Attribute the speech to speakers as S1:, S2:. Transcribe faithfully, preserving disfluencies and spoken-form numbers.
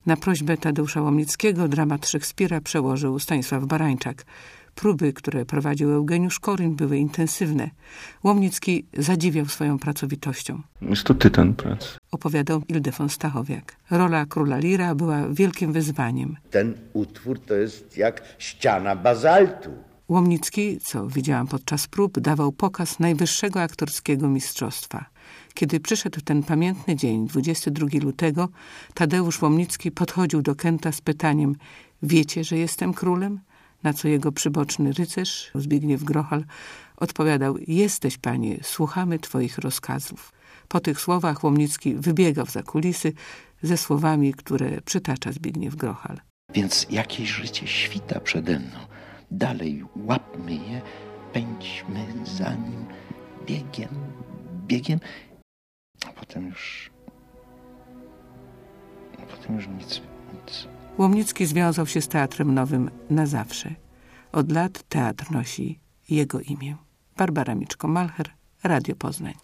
S1: Na prośbę Tadeusza Łomnickiego dramat Szekspira przełożył Stanisław Barańczak. Próby, które prowadził Eugeniusz Koryn, były intensywne. Łomnicki zadziwiał swoją pracowitością.
S2: Jest to tytan pracy.
S1: Opowiadał Ildefons Stachowiak. Rola króla Lira była wielkim wyzwaniem.
S3: Ten utwór to jest jak ściana bazaltu.
S1: Łomnicki, co widziałam podczas prób, dawał pokaz najwyższego aktorskiego mistrzostwa. Kiedy przyszedł ten pamiętny dzień, dwudziestego drugiego lutego, Tadeusz Łomnicki podchodził do Kęta z pytaniem: wiecie, że jestem królem? Na co jego przyboczny rycerz, Zbigniew Grochal, odpowiadał: jesteś, panie, słuchamy twoich rozkazów. Po tych słowach Łomnicki wybiegał za kulisy ze słowami, które przytacza Zbigniew Grochal.
S4: Więc jakieś życie świta przede mną. Dalej łapmy je, pędźmy za nim biegiem, biegiem, a potem już, a potem już nic, nic.
S1: Łomnicki związał się z Teatrem Nowym na zawsze. Od lat teatr nosi jego imię. Barbara Miczko-Malcher, Radio Poznań.